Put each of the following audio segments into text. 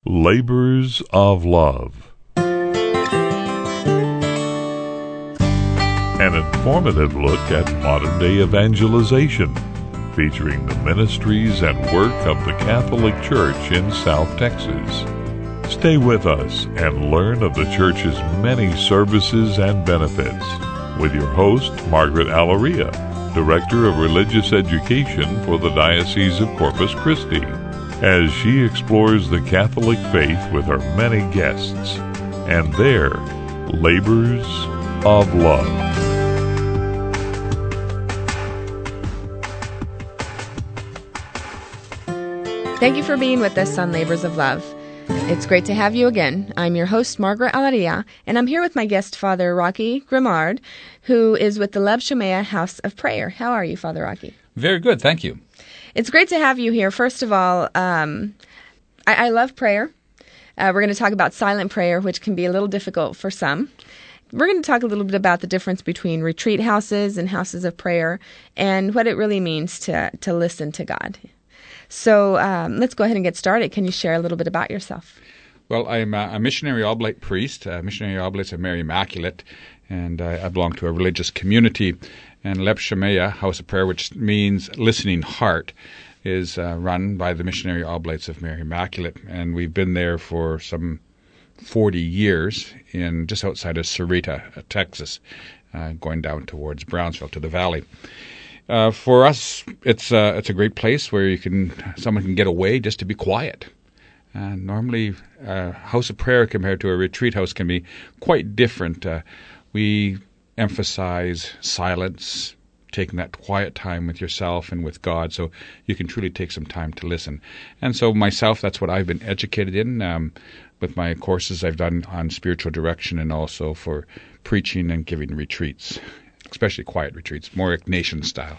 Labors of Love. An informative look at modern-day evangelization, featuring the ministries and work of the Catholic Church in South Texas. Stay with us and learn of the Church's many services and benefits with your host, Margaret Alaria, Director of Religious Education for the Diocese of Corpus Christi, as she explores the Catholic faith with her many guests and their labors of love. Thank you for being with us on Labors of Love. It's great to have you again. I'm your host, Margaret Alaria, and I'm here with my guest, Father Rocky Grimard, who is with the Lev Shemaya House of Prayer. How are you, Father Rocky? Very good, thank you. It's great to have you here. First of all, I love prayer. We're going to talk about silent prayer, which can be a little difficult for some. We're going to talk a little bit about the difference between retreat houses and houses of prayer and what it really means to listen to God. So let's go ahead and get started. Can you share a little bit about yourself? Well, I'm a missionary oblate priest, missionary oblate of Mary Immaculate, and I belong to a religious community. And Lev Shemaya House of Prayer, which means listening heart, is run by the missionary oblates of Mary Immaculate. And we've been there for some 40 years in just outside of Sarita, Texas, going down towards Brownsville to the valley. For us, it's a great place where someone can get away just to be quiet. Normally, a house of prayer compared to a retreat house can be quite different. We emphasize silence, taking that quiet time with yourself and with God, so you can truly take some time to listen. And so myself, that's what I've been educated in with my courses I've done on spiritual direction and also for preaching and giving retreats, especially quiet retreats, more Ignatian style.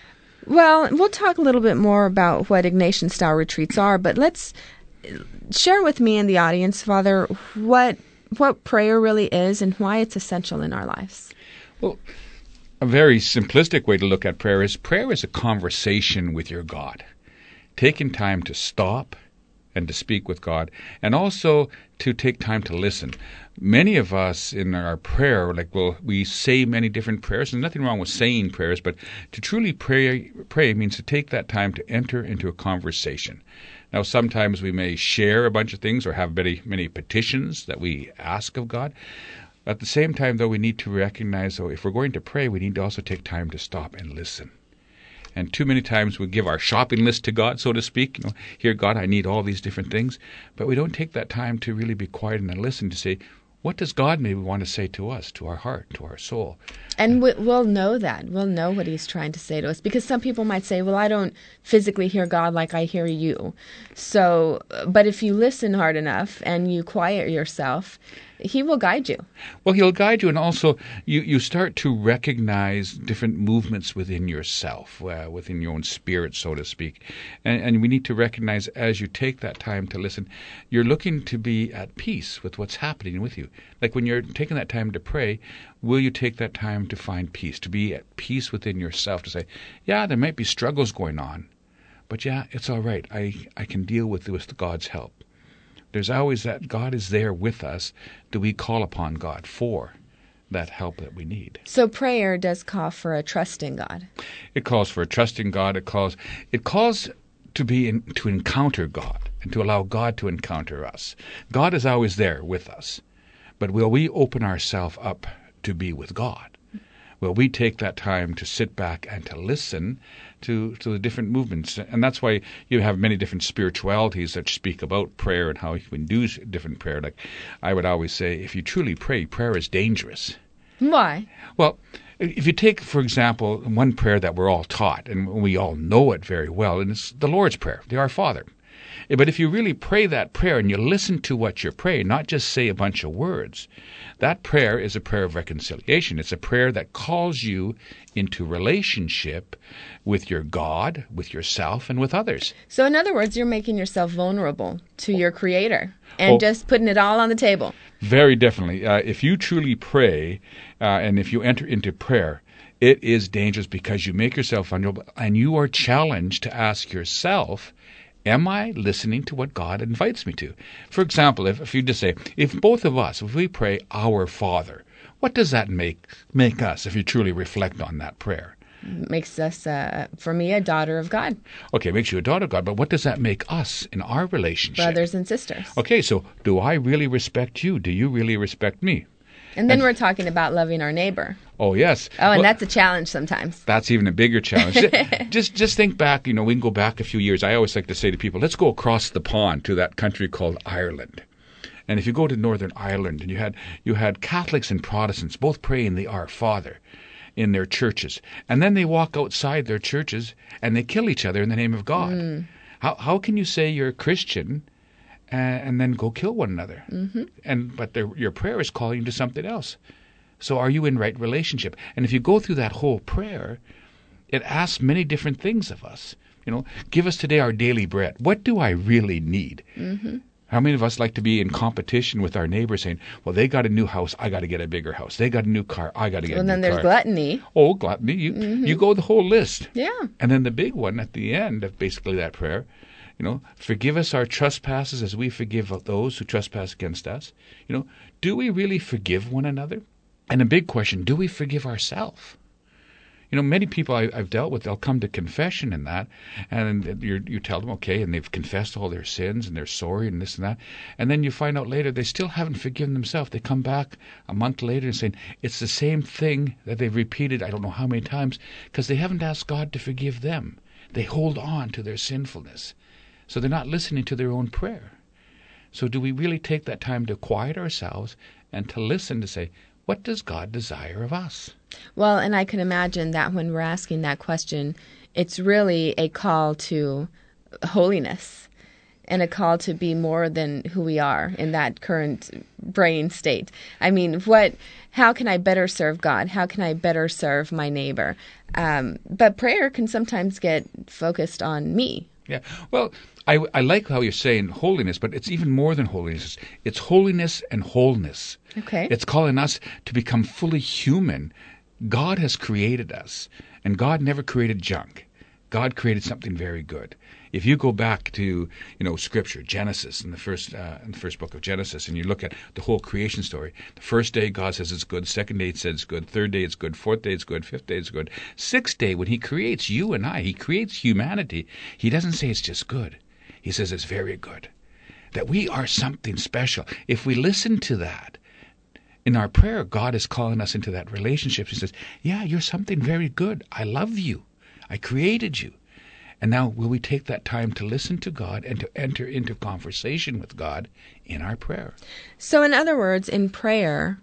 Well, we'll talk a little bit more about what Ignatian style retreats are, but let's share with me and the audience, Father, what prayer really is and why it's essential in our lives. Well, a very simplistic way to look at prayer is a conversation with your God. Taking time to stop and to speak with God, and also to take time to listen. Many of us in our prayer, we say many different prayers, and nothing wrong with saying prayers, but to truly pray means to take that time to enter into a conversation. Now, sometimes we may share a bunch of things or have many petitions that we ask of God. At the same time, though, we need to recognize, if we're going to pray, we need to also take time to stop and listen. And too many times we give our shopping list to God, so to speak. Here, God, I need all these different things. But we don't take that time to really be quiet and listen to say, what does God maybe want to say to us, to our heart, to our soul? And we'll know that. We'll know what he's trying to say to us. Because some people might say, well, I don't physically hear God like I hear you. So, but if you listen hard enough and you quiet yourself, he will guide you. Well, he'll guide you, and also you start to recognize different movements within yourself, within your own spirit, so to speak. And we need to recognize as you take that time to listen, you're looking to be at peace with what's happening with you. Like when you're taking that time to pray, will you take that time to find peace, to be at peace within yourself, to say, yeah, there might be struggles going on, but yeah, it's all right. I can deal with it with God's help. There's always that God is there with us. Do we call upon God for that help that we need? So prayer does call for a trust in God. It calls for a trust in God. It calls to encounter God and to allow God to encounter us. God is always there with us. But will we open ourselves up to be with God? Will we take that time to sit back and to listen to the different movements? And that's why you have many different spiritualities that speak about prayer and how you can do different prayer. Like I would always say, if you truly pray, prayer is dangerous. Why? Well, if you take, for example, one prayer that we're all taught, and we all know it very well, and it's the Lord's Prayer, the Our Father. But if you really pray that prayer and you listen to what you're praying, not just say a bunch of words, that prayer is a prayer of reconciliation. It's a prayer that calls you into relationship with your God, with yourself, and with others. So in other words, you're making yourself vulnerable to your Creator and just putting it all on the table. Very definitely. If you truly pray and if you enter into prayer, it is dangerous because you make yourself vulnerable and you are challenged to ask yourself, Am I listening to what God invites me to? For example, if you just say, if both of us, if we pray, Our Father, what does that make us if you truly reflect on that prayer? Makes us, for me, a daughter of God. Okay, it makes you a daughter of God, but what does that make us in our relationship? Brothers and sisters. Okay, so do I really respect you? Do you really respect me? And then we're talking about loving our neighbor. Oh, yes. Oh, and that's a challenge sometimes. That's even a bigger challenge. Just think back, we can go back a few years. I always like to say to people, let's go across the pond to that country called Ireland. And if you go to Northern Ireland, and you had Catholics and Protestants both praying the Our Father in their churches. And then they walk outside their churches and they kill each other in the name of God. How can you say you're a Christian and then go kill one another? But your prayer is calling you to something else. So are you in right relationship? And if you go through that whole prayer, it asks many different things of us. Give us today our daily bread. What do I really need? How many of us like to be in competition with our neighbors saying, well, they got a new house, I got to get a bigger house. They got a new car, I got to get a new car. Well, then there's gluttony. Oh, gluttony. You go the whole list. Yeah. And then the big one at the end of basically that prayer, forgive us our trespasses as we forgive those who trespass against us. Do we really forgive one another? And a big question, do we forgive ourselves? Many people I've dealt with, they'll come to confession in that, and you tell them, okay, and they've confessed all their sins, and they're sorry, and this and that, and then you find out later they still haven't forgiven themselves. They come back a month later and saying it's the same thing that they've repeated I don't know how many times, because they haven't asked God to forgive them. They hold on to their sinfulness. So they're not listening to their own prayer. So do we really take that time to quiet ourselves and to listen to say, what does God desire of us? Well, and I can imagine that when we're asking that question, it's really a call to holiness and a call to be more than who we are in that current brain state. I mean, how can I better serve God? How can I better serve my neighbor? But prayer can sometimes get focused on me. Yeah. Well, I like how you're saying holiness, but it's even more than holiness. It's holiness and wholeness. Okay. It's calling us to become fully human. God has created us, and God never created junk. God created something very good. If you go back to, Scripture, Genesis, in the first book of Genesis, and you look at the whole creation story, the first day God says it's good, second day it says it's good, third day it's good, fourth day it's good, fifth day it's good. Sixth day, when He creates you and I, He creates humanity, He doesn't say it's just good. He says it's very good. That we are something special. If we listen to that, in our prayer, God is calling us into that relationship. He says, yeah, you're something very good. I love you. I created you. And now will we take that time to listen to God and to enter into conversation with God in our prayer? So in other words, in prayer,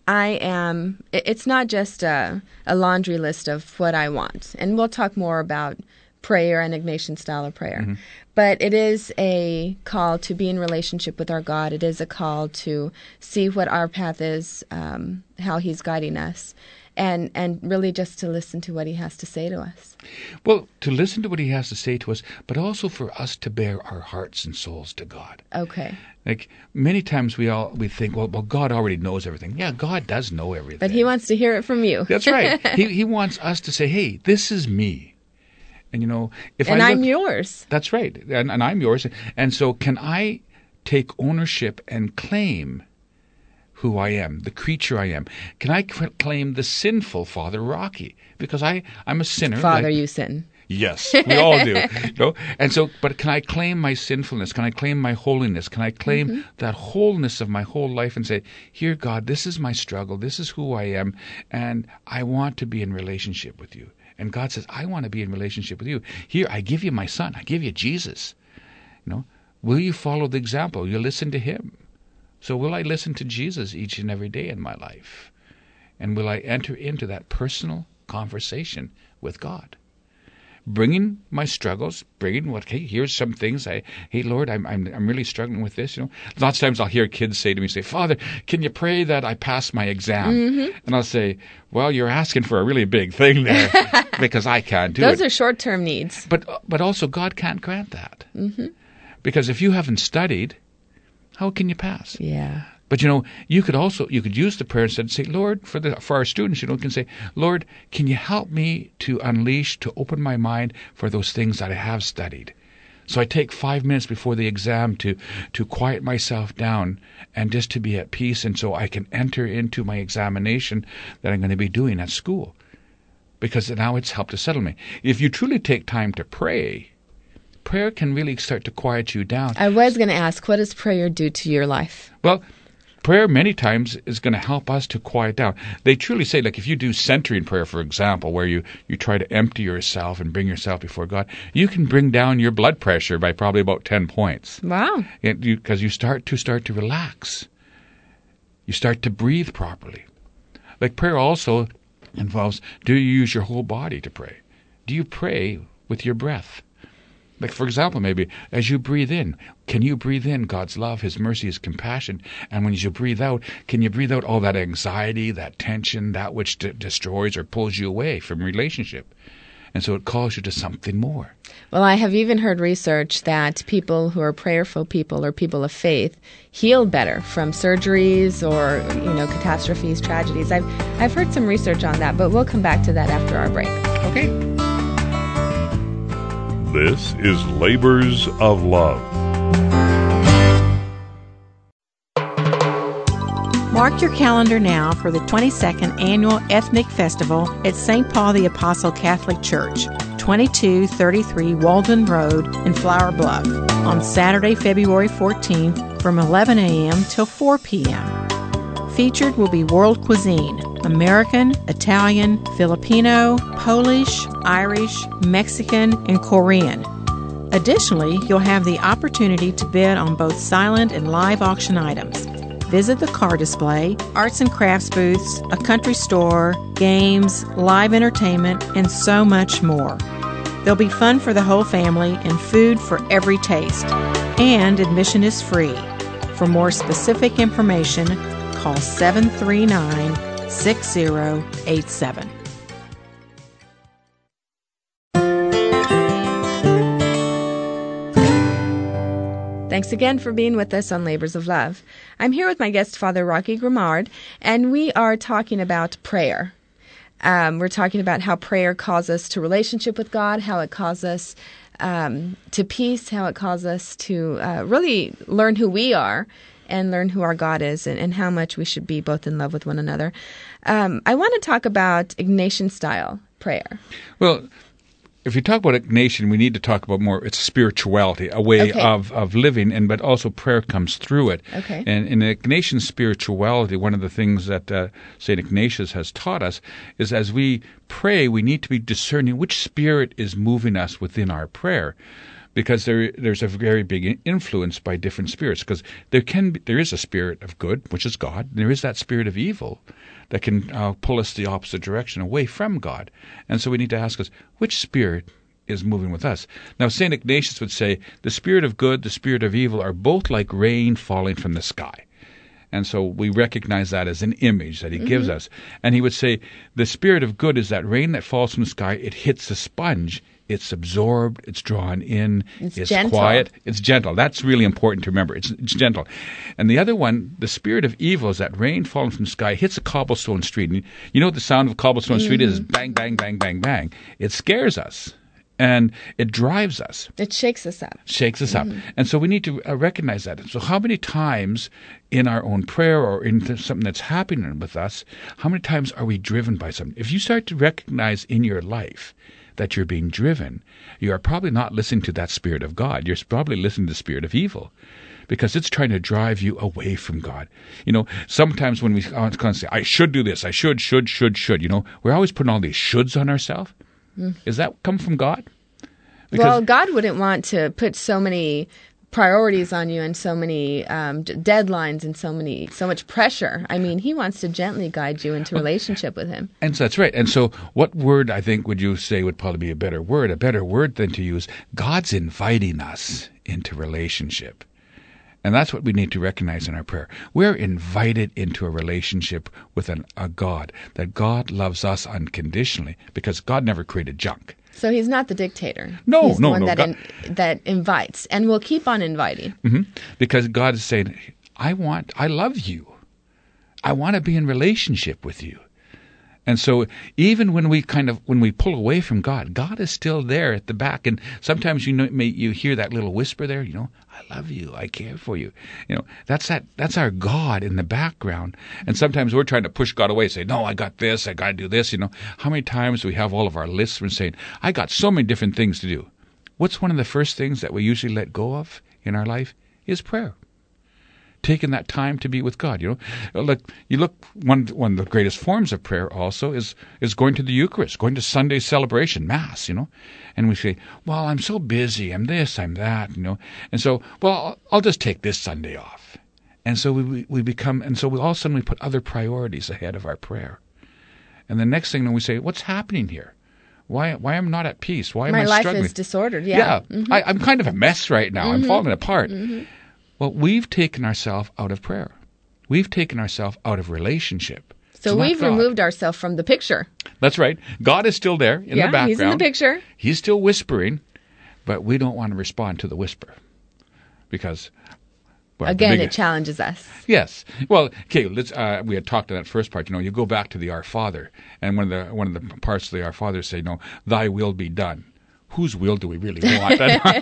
it's not just a laundry list of what I want. And we'll talk more about prayer and Ignatian style of prayer. Mm-hmm. But it is a call to be in relationship with our God. It is a call to see what our path is, how He's guiding us, and really just to listen to what He has to say to us. Well, to listen to what He has to say to us, but also for us to bear our hearts and souls to God. Okay. Like many times we think, well, God already knows everything. Yeah, God does know everything. But He wants to hear it from you. That's right. He wants us to say, hey, this is me. And I'm yours. That's right. And I'm yours. And so can I take ownership and claim who I am, the creature I am? Can I claim the sinful Father Rocky? Because I'm a sinner. Father, you sin. Yes, we all do. And so, but can I claim my sinfulness? Can I claim my holiness? Can I claim that wholeness of my whole life and say, here, God, this is my struggle. This is who I am. And I want to be in relationship with you. And God says, I want to be in relationship with you. Here, I give you my Son. I give you Jesus. Will you follow the example? Will you listen to Him? So will I listen to Jesus each and every day in my life? And will I enter into that personal conversation with God? Bringing my struggles, here's some things. Hey, Lord, I'm really struggling with this. Lots of times I'll hear kids say to me, Father, can you pray that I pass my exam? Mm-hmm. And I'll say, well, you're asking for a really big thing there because I can't do it. Those are short-term needs. But also God can't grant that. Mm-hmm. Because if you haven't studied, how can you pass? Yeah. But you could use the prayer and say, Lord, for our students, can say, Lord, can you help me to open my mind for those things that I have studied, So I take 5 minutes before the exam to quiet myself down and just to be at peace, and so I can enter into my examination that I'm going to be doing at school. Because now it's helped to settle me. If you truly take time to pray, prayer can really start to quiet you down. I was going to ask, what does prayer do to your life? Well, prayer many times is going to help us to quiet down. They truly say, like if you do centering prayer, for example, where you try to empty yourself and bring yourself before God, you can bring down your blood pressure by probably about 10 points. Wow. Because you start to relax. You start to breathe properly. Like prayer also involves, do you use your whole body to pray? Do you pray with your breath? Like, for example, maybe as you breathe in, can you breathe in God's love, His mercy, His compassion? And when you breathe out, can you breathe out all that anxiety, that tension, that which destroys or pulls you away from relationship? And so it calls you to something more. Well, I have even heard research that people who are prayerful people or people of faith heal better from surgeries or, catastrophes, tragedies. I've heard some research on that, but we'll come back to that after our break. Okay. This is Labors of Love. Mark your calendar now for the 22nd Annual Ethnic Festival at St. Paul the Apostle Catholic Church, 2233 Walden Road in Flower Bluff, on Saturday, February 14th from 11 a.m. till 4 p.m. Featured will be world cuisine: American, Italian, Filipino, Polish, Irish, Mexican, and Korean. Additionally, you'll have the opportunity to bid on both silent and live auction items. Visit the car display, arts and crafts booths, a country store, games, live entertainment, and so much more. There'll be fun for the whole family and food for every taste. And admission is free. For more specific information, call 739-6087. Thanks again for being with us on Labors of Love. I'm here with my guest, Father Rocky Grimard, and we are talking about prayer. We're talking about how prayer calls us to relationship with God, how it calls us to peace, how it calls us to really learn who we are and learn who our God is, and how much we should be both in love with one another. I want to talk about Ignatian-style prayer. Well, if you talk about Ignatian, we need to talk about more, it's spirituality, a way of living, but also prayer comes through it. Okay. And in Ignatian spirituality, one of the things that St. Ignatius has taught us is as we pray, we need to be discerning which spirit is moving us within our prayer. Because there's a very big influence by different spirits. Because there is a spirit of good, which is God, and there is that spirit of evil that can pull us the opposite direction, away from God. And so we need to ask us, which spirit is moving with us? Now, St. Ignatius would say, the spirit of good, the spirit of evil are both like rain falling from the sky. And so we recognize that as an image that he gives us. And he would say, the spirit of good is that rain that falls from the sky, it hits a sponge, it's absorbed, it's drawn in, it's gentle. Quiet, it's gentle. That's really important to remember. It's gentle. And the other one, the spirit of evil, is that rain falling from the sky hits a cobblestone street. And you know what the sound of a cobblestone street is? Bang, bang, bang, bang, bang. It scares us. And it drives us. It shakes us up. And so we need to recognize that. So how many times in our own prayer or in something that's happening with us, how many times are we driven by something? If you start to recognize in your life that you're being driven, you are probably not listening to that spirit of God. You're probably listening to the spirit of evil, because it's trying to drive you away from God. Sometimes when we constantly say, I should do this, I should, we're always putting all these shoulds on ourselves. Does that come from God? Well, God wouldn't want to put so many priorities on you and so many deadlines and so much pressure. I mean, he wants to gently guide you into relationship with him. And so that's right. And so what word, I think, would you say would probably be a better word? A better word than to use, God's inviting us into relationship. And that's what we need to recognize in our prayer. We're invited into a relationship with a God, that God loves us unconditionally, because God never created junk. So he's not the dictator. No, he's the one God, that invites, and will keep on inviting. Because God is saying, I love you. I want to be in relationship with you. And so even when we pull away from God, God is still there at the back. And sometimes you hear that little whisper there, I love you, I care for you. That's our God in the background. And sometimes we're trying to push God away, say, no, I got this, I got to do this. How many times do we have all of our lists and saying, I got so many different things to do. What's one of the first things that we usually let go of in our life is prayer. Taking that time to be with God. One of the greatest forms of prayer also is going to the Eucharist, going to Sunday celebration, Mass, and we say, well, I'm so busy, I'm this, I'm that, and so, well, I'll just take this Sunday off. And so we all of a sudden we put other priorities ahead of our prayer. And the next thing we say, what's happening here? Why am I not at peace? Why am I struggling? My life is disordered, yeah. Mm-hmm. I'm kind of a mess right now. I'm falling apart. Mm-hmm. Well, we've taken ourselves out of prayer. We've taken ourselves out of relationship. So we've removed ourselves from the picture. That's right. God is still there in the background. He's in the picture. He's still whispering, but we don't want to respond to the whisper because... Again, it challenges us. Yes. Well, okay. We had talked in that first part. You go back to the Our Father, and one of the parts of the Our Father say, "Thy will be done." Whose will do we really want?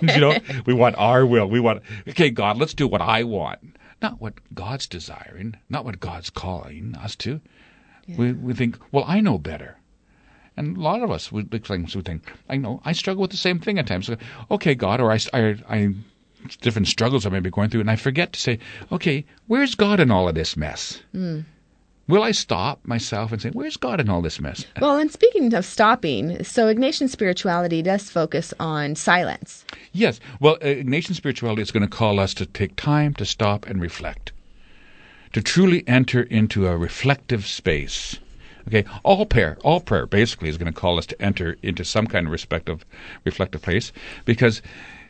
We want our will. Okay, God, let's do what I want, not what God's desiring, not what God's calling us to. Yeah. We think, well, I know better. And a lot of us would think, I know, I struggle with the same thing at times. So, okay, God, or I different struggles I may be going through, and I forget to say, okay, where's God in all of this mess? Will I stop myself and say, where's God in all this mess? Well, and speaking of stopping, so Ignatian spirituality does focus on silence. Yes. Well, Ignatian spirituality is going to call us to take time to stop and reflect, to truly enter into a reflective space. Okay, all prayer basically is going to call us to enter into some kind of reflective place, because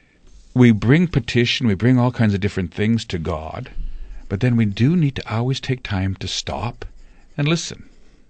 we bring petition, we bring all kinds of different things to God, but then we do need to always take time to stop and listen.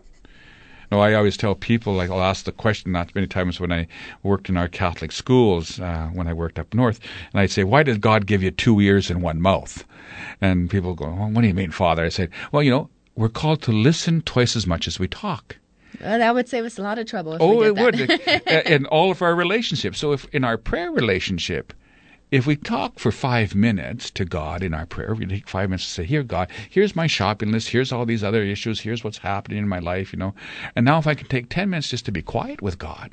Now, I always tell people, I'll ask the question not many times when I worked in our Catholic schools, when I worked up north, and I'd say, why did God give you 2 ears and 1 mouth? And people go, well, what do you mean, Father? I said, well, we're called to listen twice as much as we talk. Well, that would save us a lot of trouble if we did that. It would, in all of our relationships. So if in our prayer relationship, if we talk for 5 minutes to God in our prayer, we take 5 minutes to say, here, God, here's my shopping list, here's all these other issues, here's what's happening in my life, And now if I can take 10 minutes just to be quiet with God,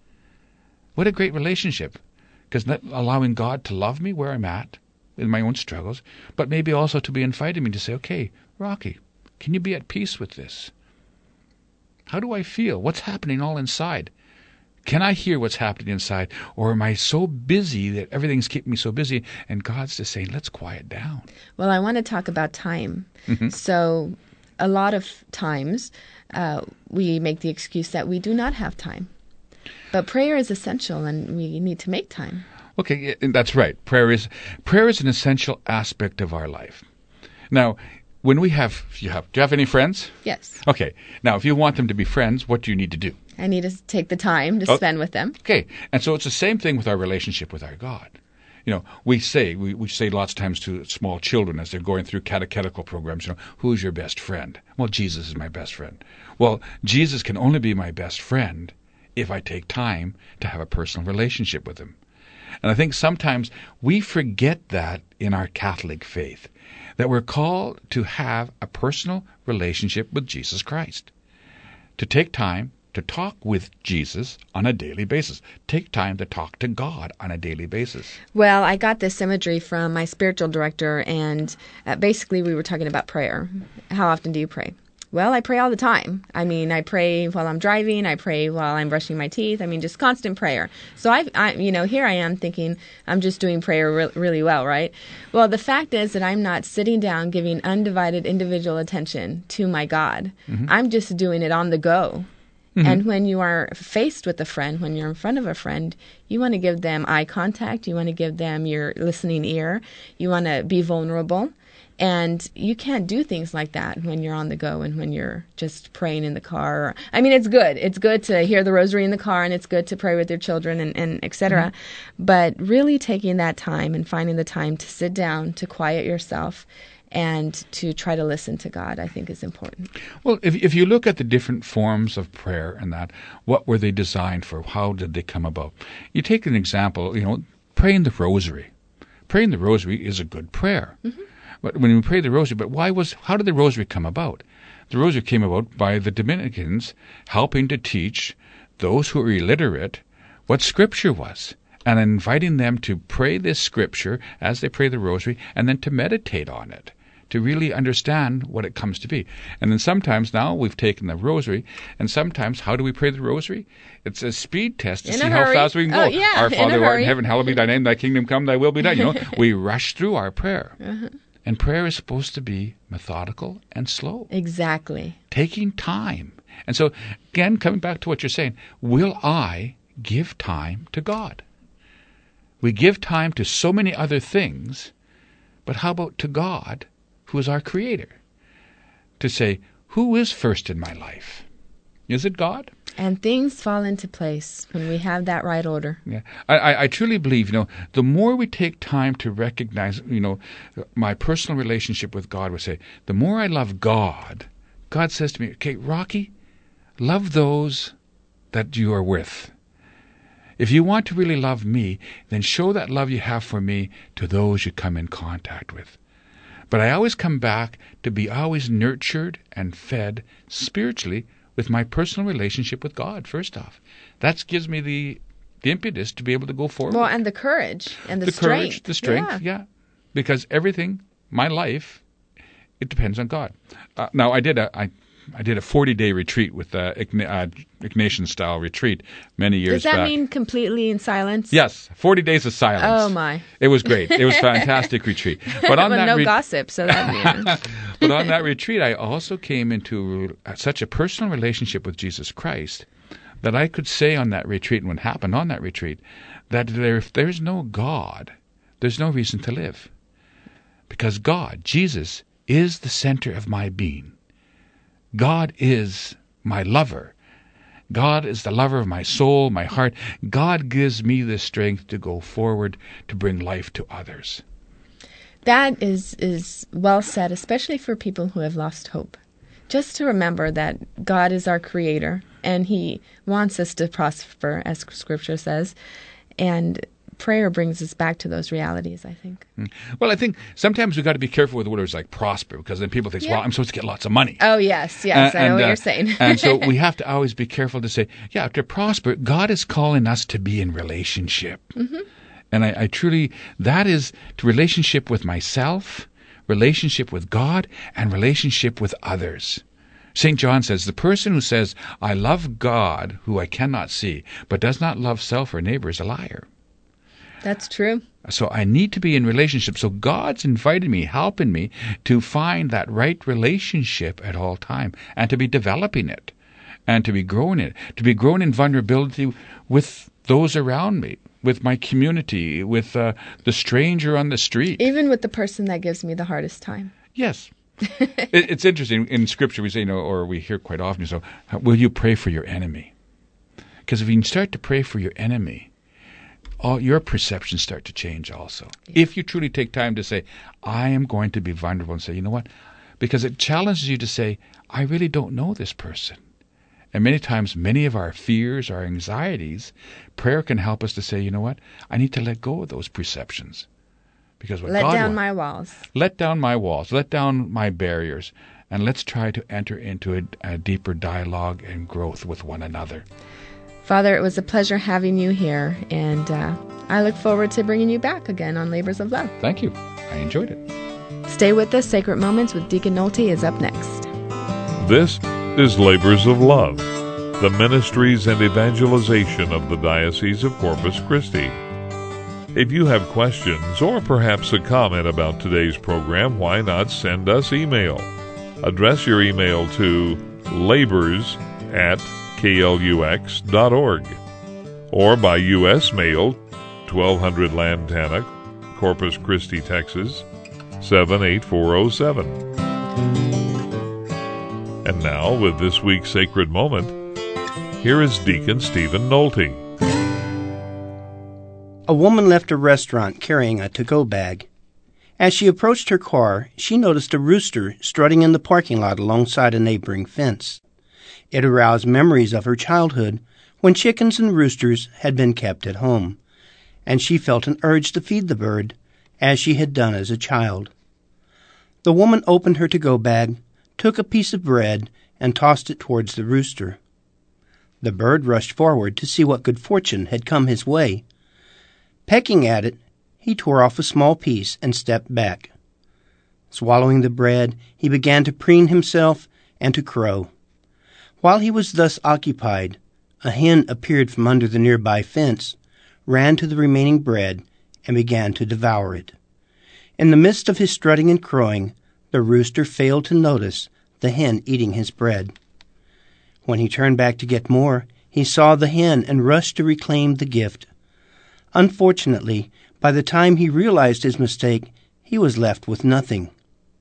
what a great relationship. Because allowing God to love me where I'm at, in my own struggles, but maybe also to be inviting me to say, okay, Rocky, can you be at peace with this? How do I feel? What's happening all inside? Can I hear what's happening inside? Or am I so busy that everything's keeping me so busy? And God's just saying, let's quiet down. Well, I want to talk about time. Mm-hmm. So a lot of times we make the excuse that we do not have time. But prayer is essential, and we need to make time. Okay, that's right. Prayer is an essential aspect of our life. Now, when do you have any friends? Yes. Okay. Now, if you want them to be friends, what do you need to do? I need to take the time to spend with them. Okay. And so it's the same thing with our relationship with our God. We say lots of times to small children as they're going through catechetical programs, who's your best friend? Well, Jesus is my best friend. Well, Jesus can only be my best friend if I take time to have a personal relationship with him. And I think sometimes we forget that in our Catholic faith, that we're called to have a personal relationship with Jesus Christ, to take time to talk with Jesus on a daily basis. Take time to talk to God on a daily basis. Well, I got this imagery from my spiritual director, and basically we were talking about prayer. How often do you pray? Well, I pray all the time. I mean, I pray while I'm driving. I pray while I'm brushing my teeth. I mean, just constant prayer. So here I am thinking I'm just doing prayer really well, right? Well, the fact is that I'm not sitting down giving undivided individual attention to my God. Mm-hmm. I'm just doing it on the go. Mm-hmm. And when you are faced with a friend, when you're in front of a friend, you want to give them eye contact. You want to give them your listening ear. You want to be vulnerable. And you can't do things like that when you're on the go and when you're just praying in the car. I mean, it's good. It's good to hear the rosary in the car, and it's good to pray with your children and et cetera. Mm-hmm. But really taking that time and finding the time to sit down, to quiet yourself, and to try to listen to God, I think is important. Well, if you look at the different forms of prayer and that, what were they designed for? How did they come about? You take an example, praying the rosary. Praying the rosary is a good prayer. Mm-hmm. But when we pray the rosary, how did the rosary come about? The rosary came about by the Dominicans helping to teach those who are illiterate what Scripture was, and inviting them to pray this Scripture as they pray the rosary, and then to meditate on it, to really understand what it comes to be. And then sometimes now we've taken the rosary, and sometimes how do we pray the rosary? It's a speed test to see how fast we can go. Oh, yeah, Our Father who art in hurry. heaven, hallowed be thy name, thy kingdom come, thy will be done. We rush through our prayer. Uh-huh. And prayer is supposed to be methodical and slow. Exactly. Taking time. And so, again, coming back to what you're saying, will I give time to God? We give time to so many other things, but how about to God, who is our Creator? To say, who is first in my life? Is it God? And things fall into place when we have that right order. Yeah, I truly believe, the more we take time to recognize, my personal relationship with God, would say, the more I love God, God says to me, okay, Rocky, love those that you are with. If you want to really love me, then show that love you have for me to those you come in contact with. But I always come back to be always nurtured and fed spiritually with my personal relationship with God, first off. That gives me the impetus to be able to go forward. Well, and the courage and the strength. Courage, the strength, yeah. Because everything, my life, it depends on God. Now, I did a 40-day retreat with Ignatian-style retreat many years back. Does that mean completely in silence? Yes, 40 days of silence. Oh, my. It was great. It was a fantastic retreat. But on that no gossip, so that means... But on that retreat, I also came into such a personal relationship with Jesus Christ that I could say on that retreat, and what happened on that retreat, that if there's no God, there's no reason to live. Because God, Jesus, is the center of my being. God is my lover. God is the lover of my soul, my heart. God gives me the strength to go forward to bring life to others. That is well said, especially for people who have lost hope. Just to remember that God is our Creator, and He wants us to prosper, as Scripture says, and prayer brings us back to those realities, I think. Well, I think sometimes we've got to be careful with words like prosper, because then people think, well, I'm supposed to get lots of money. Oh, yes, I know what you're saying. And so we have to always be careful to say, to prosper, God is calling us to be in relationship. Mm-hmm. And I truly, that is to relationship with myself, relationship with God, and relationship with others. St. John says, the person who says, I love God, who I cannot see, but does not love self or neighbor is a liar. That's true. So I need to be in relationship. So God's invited me, helping me to find that right relationship at all time, and to be developing it, and to be growing it, to be grown in vulnerability with those around me, with my community, with the stranger on the street. Even with the person that gives me the hardest time. Yes. It's interesting. In Scripture, we say, or we hear quite often, so, will you pray for your enemy? Because if you start to pray for your enemy, all your perceptions start to change also. Yeah. If you truly take time to say, I am going to be vulnerable, and say, you know what? Because it challenges you to say, I really don't know this person. And many times, many of our fears, our anxieties, prayer can help us to say, you know what? I need to let go of those perceptions. Because what let God down wants, my walls. Let down my walls. Let down my barriers. And let's try to enter into a deeper dialogue and growth with one another. Father, it was a pleasure having you here, and I look forward to bringing you back again on Labors of Love. Thank you. I enjoyed it. Stay with us. Sacred Moments with Deacon Nolte is up next. This is Labors of Love, the ministries and evangelization of the Diocese of Corpus Christi. If you have questions or perhaps a comment about today's program, why not send us email? Address your email to labors@klux.org or by U.S. mail, 1200 Lantana, Corpus Christi, Texas, 78407. And now, with this week's Sacred Moment, here is Deacon Stephen Nolte. A woman left a restaurant carrying a to-go bag. As she approached her car, she noticed a rooster strutting in the parking lot alongside a neighboring fence. It aroused memories of her childhood when chickens and roosters had been kept at home, and she felt an urge to feed the bird, as she had done as a child. The woman opened her to-go bag, took a piece of bread, and tossed it towards the rooster. The bird rushed forward to see what good fortune had come his way. Pecking at it, he tore off a small piece and stepped back. Swallowing the bread, he began to preen himself and to crow. While he was thus occupied, a hen appeared from under the nearby fence, ran to the remaining bread, and began to devour it. In the midst of his strutting and crowing, the rooster failed to notice the hen eating his bread. When he turned back to get more, he saw the hen and rushed to reclaim the gift. Unfortunately, by the time he realized his mistake, he was left with nothing.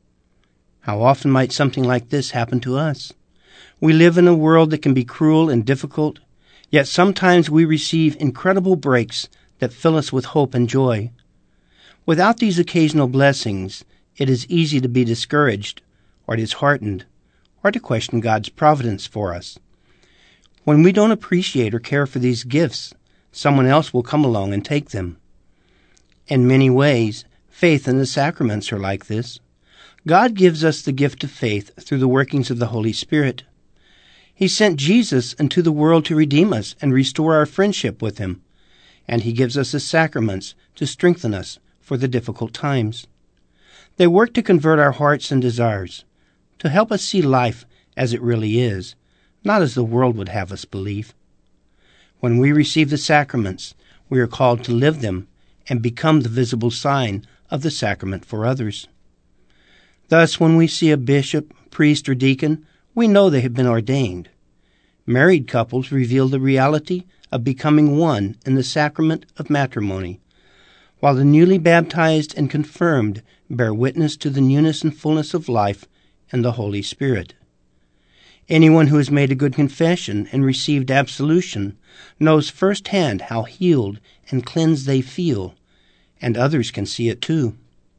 How often might something like this happen to us? We live in a world that can be cruel and difficult, yet sometimes we receive incredible breaks that fill us with hope and joy. Without these occasional blessings, it is easy to be discouraged, or disheartened, or to question God's providence for us. When we don't appreciate or care for these gifts, someone else will come along and take them. In many ways, faith and the sacraments are like this. God gives us the gift of faith through the workings of the Holy Spirit. He sent Jesus into the world to redeem us and restore our friendship with Him, and He gives us the sacraments to strengthen us for the difficult times. They work to convert our hearts and desires, to help us see life as it really is, not as the world would have us believe. When we receive the sacraments, we are called to live them and become the visible sign of the sacrament for others. Thus, when we see a bishop, priest, or deacon, we know they have been ordained. Married couples reveal the reality of becoming one in the sacrament of matrimony, while the newly baptized and confirmed bear witness to the newness and fullness of life in the Holy Spirit. Anyone who has made a good confession and received absolution knows firsthand how healed and cleansed they feel, and others can see it too.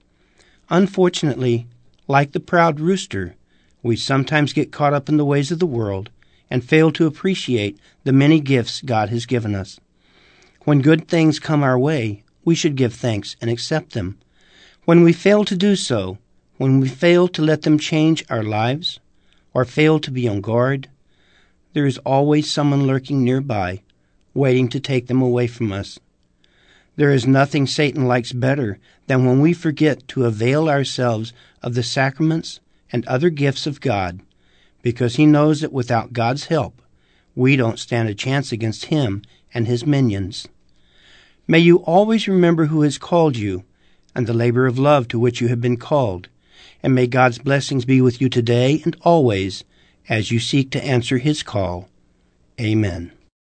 Unfortunately, like the proud rooster, we sometimes get caught up in the ways of the world and fail to appreciate the many gifts God has given us. When good things come our way, we should give thanks and accept them. When we fail to do so, when we fail to let them change our lives, or fail to be on guard, there is always someone lurking nearby, waiting to take them away from us. There is nothing Satan likes better than when we forget to avail ourselves of the sacraments and other gifts of God, because he knows that without God's help, we don't stand a chance against him and his minions. May you always remember who has called you and the labor of love to which you have been called, and may God's blessings be with you today and always as you seek to answer his call. Amen.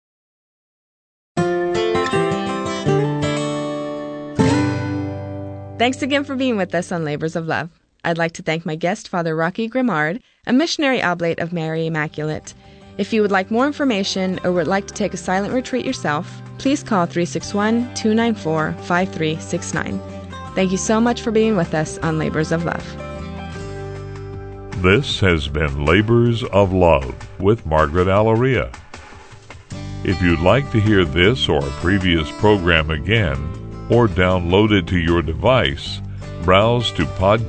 Thanks again for being with us on Labors of Love. I'd like to thank my guest, Father Rocky Grimard, a missionary oblate of Mary Immaculate. If you would like more information or would like to take a silent retreat yourself, please call 361-294-5369. Thank you so much for being with us on Labors of Love. This has been Labors of Love with Margaret Alaria. If you'd like to hear this or a previous program again, or download it to your device, browse to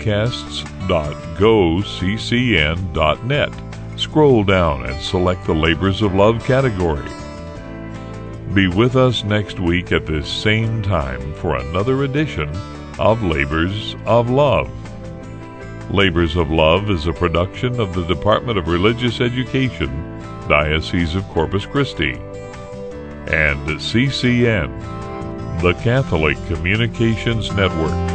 podcasts.goccn.net. Scroll down and select the Labors of Love category. Be with us next week at this same time for another edition of Labors of Love. Labors of Love is a production of the Department of Religious Education, Diocese of Corpus Christi, and CCN, the Catholic Communications Network.